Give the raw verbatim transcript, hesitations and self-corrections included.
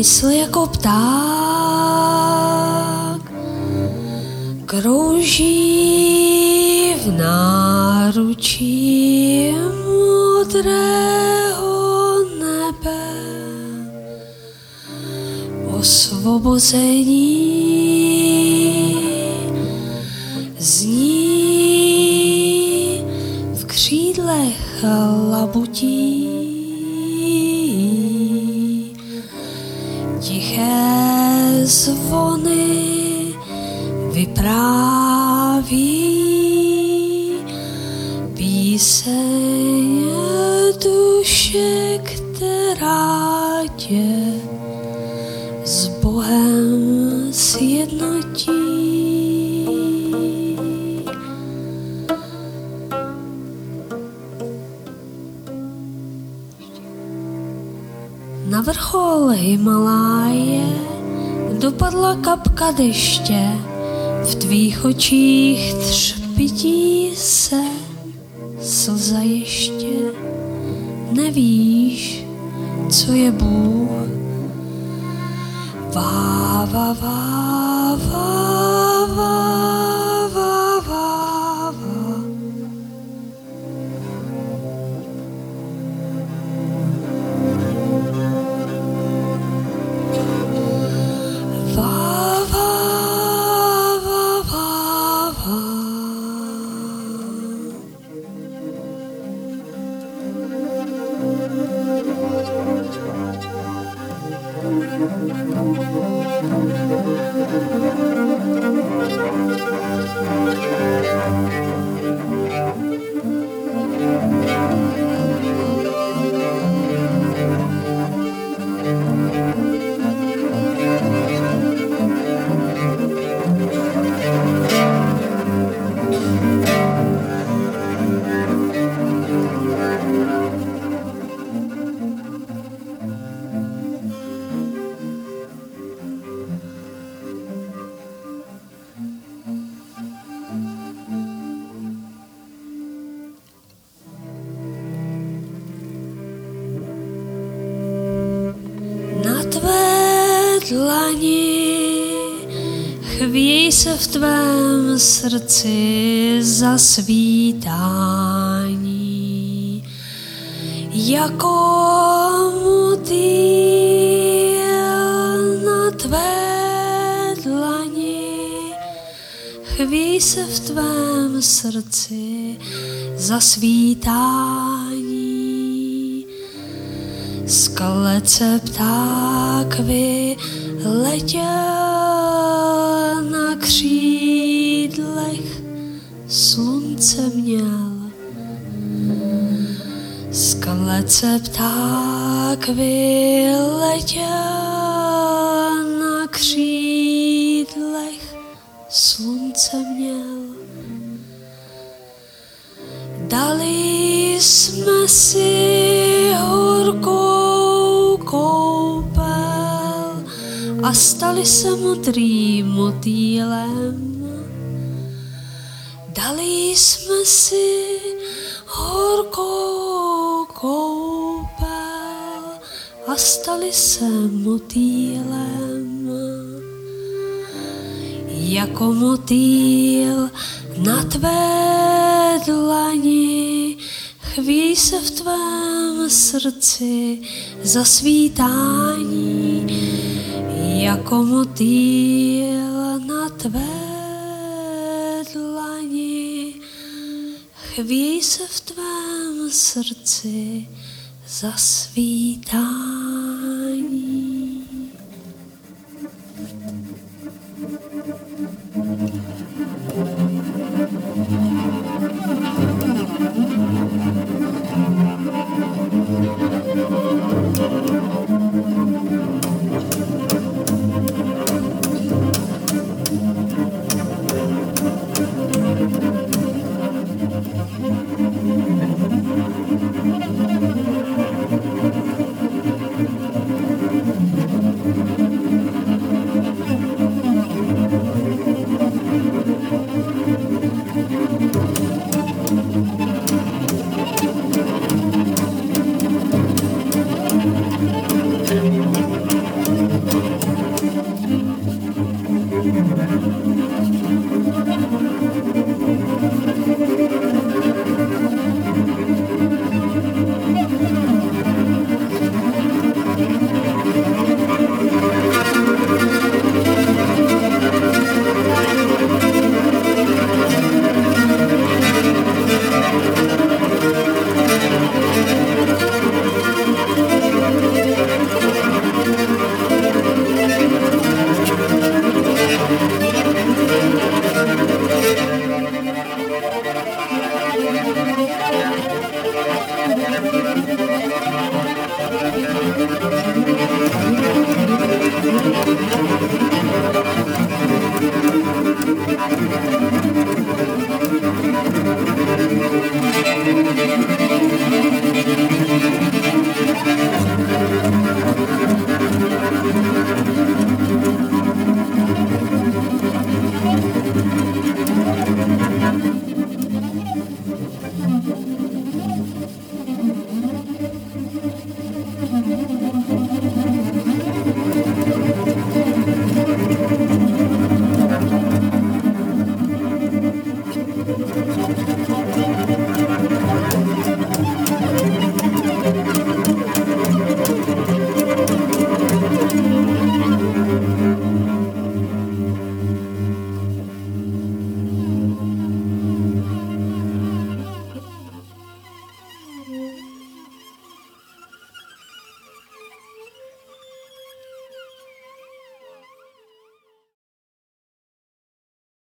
Mysl jako pták krouží v náručí modrého nebe. Osvobození zní v křídlech labutí. Tiché zvony vypráví píseň duše, která tě s Bohem sjednotí. Na vrchol Himaláje dopadla kapka deště, v tvých očích třpití se slza ještě. Nevíš, co je Bůh. Vá, vá, vá, vá, vá, vá, vá, vá. Dlani chvějí se v tvém srdci zasvítání, jako motýl na tvé dlani. Chvějí se v tvém srdci zasvítání, skalece pták vyletěl na křídlech, slunce měl. Skalece pták vyletěl na křídlech, slunce měl. Dali jsme si horkou koupel a stali se modrým motýlem. Dali jsme si horkou koupel a stali se motýlem. Jako motýl na tvé dlani chvějí se v tvém srdci zasvítání, jako motýl na tvé dlani chvějí se v tvém srdci zasvítání.